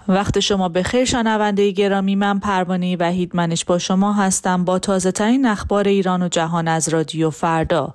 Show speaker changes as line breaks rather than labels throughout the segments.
وقت شما بخیر شنونده گرامی، من پروانه وحیدمنش با شما هستم با تازه ترین اخبار ایران و جهان از رادیو فردا.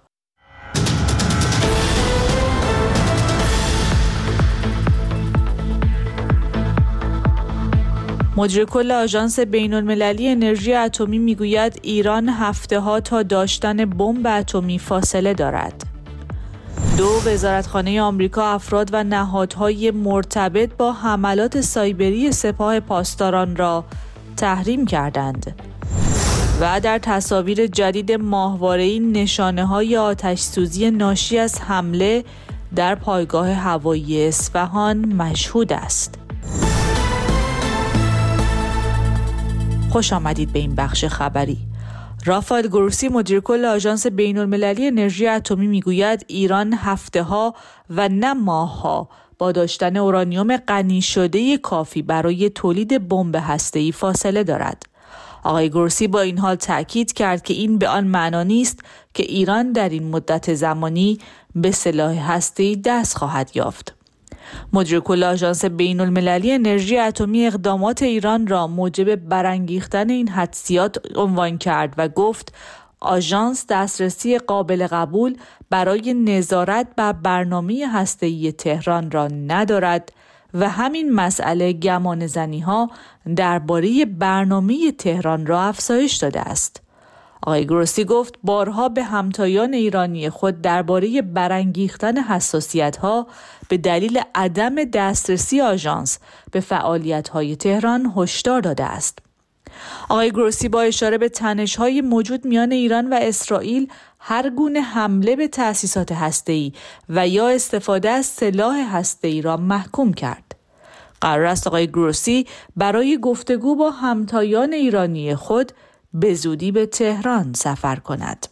مدیر کل آژانس بین‌المللی انرژی اتمی میگوید ایران هفته‌ها تا داشتن بمب اتمی فاصله دارد. وزارتخانه آمریکا افراد و نهادهای مرتبط با حملات سایبری سپاه پاسداران را تحریم کردند. و در تصاویر جدید ماهواره‌ای نشانه‌های آتش‌سوزی ناشی از حمله در پایگاه هوایی اصفهان مشهود است. خوش آمدید به این بخش خبری. رافائل گروسی مدیر کل آژانس بین‌المللی انرژی اتمی میگوید ایران هفته‌ها و نه ماه‌ها با داشتن اورانیوم غنی شده کافی برای تولید بمب هسته‌ای فاصله دارد. آقای گروسی با این حال تأکید کرد که این به آن معنا نیست که ایران در این مدت زمانی به سلاح هسته‌ای دست خواهد یافت. مدیر کل آژانس بین‌المللی انرژی اتمی اقدامات ایران را موجب برانگیختن این حدسیات عنوان کرد و گفت آژانس دسترسی قابل قبول برای نظارت بر برنامه هسته‌ای تهران را ندارد و همین مسئله گمانه‌زنی‌ها درباره برنامه تهران را افزایش داده است. آقای گروسی گفت بارها به همتایان ایرانی خود درباره برانگیختن حساسیت‌ها به دلیل عدم دسترسی آژانس به فعالیت‌های تهران هشدار داده است. آقای گروسی با اشاره به تنش‌های موجود میان ایران و اسرائیل هر گونه حمله به تأسیسات هسته‌ای و یا استفاده از سلاح هسته‌ای را محکوم کرد. قرار است آقای گروسی برای گفتگو با همتایان ایرانی خود به زودی به تهران سفر کند.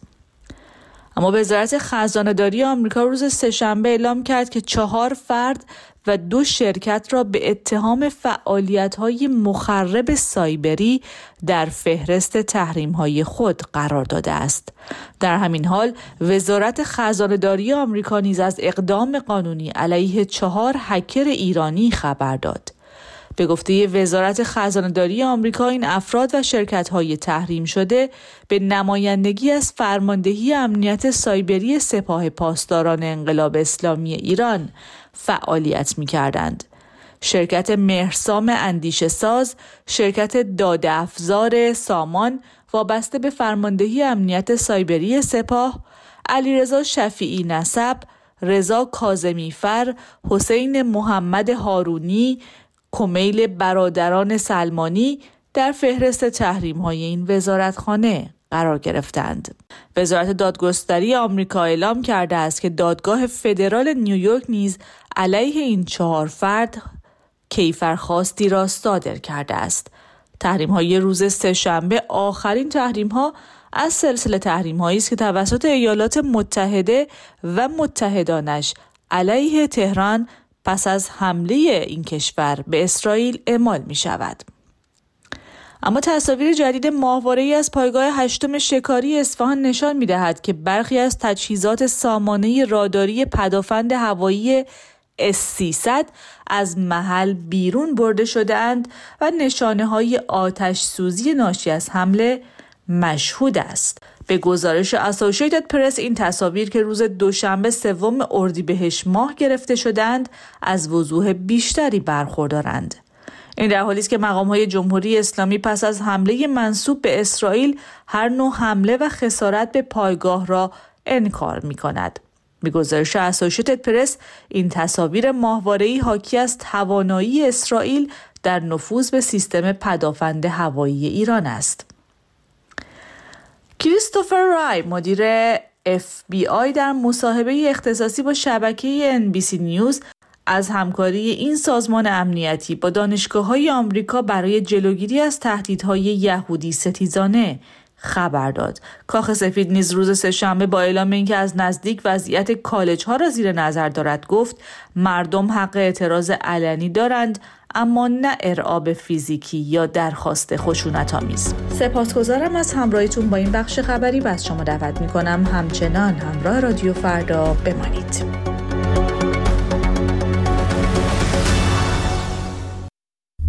اما وزارت خزانه‌داری آمریکا روز سه‌شنبه اعلام کرد که 4 فرد و 2 شرکت را به اتهام فعالیت‌های مخرب سایبری در فهرست تحریم‌های خود قرار داده است. در همین حال وزارت خزانه‌داری آمریکا نیز از اقدام قانونی علیه 4 هکر ایرانی خبر داد. به گفته وزارت خزانه‌داری آمریکا این افراد و شرکت‌های تحریم شده به نمایندگی از فرماندهی امنیت سایبری سپاه پاسداران انقلاب اسلامی ایران فعالیت می‌کردند. شرکت مهرسام اندیشه‌ساز، شرکت داده افزار سامان وابسته به فرماندهی امنیت سایبری سپاه، علیرضا شفیعی نسب، رضا کاظمی فر، حسین محمد هارونی، کمیل برادران سلمانی در فهرست تحریم‌های این وزارتخانه قرار گرفتند. وزارت دادگستری آمریکا اعلام کرده است که دادگاه فدرال نیویورک نیز علیه این 4 فرد کیفرخواستی را صادر کرده است. تحریم‌های روز سه‌شنبه آخرین تحریم‌ها از سلسله تحریم‌هایی است که توسط ایالات متحده و متحدانش علیه تهران پس از حمله این کشور به اسرائیل اعمال می شود. اما تصاویر جدید ماهواره‌ای از پایگاه 8 شکاری اصفهان نشان می دهد که برخی از تجهیزات سامانه راداری پدافند هوایی S-300 از محل بیرون برده شده اند و نشانه‌های آتش سوزی ناشی از حمله مشهود است. به گزارش اسوسییتد پرس این تصاویر که روز دوشنبه 3 اردیبهشت ماه گرفته شدند از وضوح بیشتری برخوردارند. این در حالی است که مقام‌های جمهوری اسلامی پس از حمله منسوب به اسرائیل هر نوع حمله و خسارت به پایگاه را انکار می‌کند. به گزارش اسوسییتد پرس این تصاویر ماهواره‌ای حاکی از توانایی اسرائیل در نفوذ به سیستم پدافند هوایی ایران است. کریستوفر رای مدیر FBI در مصاحبه اختصاصی با شبکه NBC نیوز از همکاری این سازمان امنیتی با دانشگاه‌های آمریکا برای جلوگیری از تهدیدهای یهودی ستیزانه خبر داد. کاخ سفید نیز روز سه‌شنبه با اعلام اینکه از نزدیک وضعیت کالج‌ها را زیر نظر دارد گفت مردم حق اعتراض علنی دارند اما نه ارعاب فیزیکی یا درخواست خشونت‌آمیز. سپاسگزارم از همراهیتون با این بخش خبری و از شما دعوت می‌کنم همچنان همراه رادیو فردا بمانید.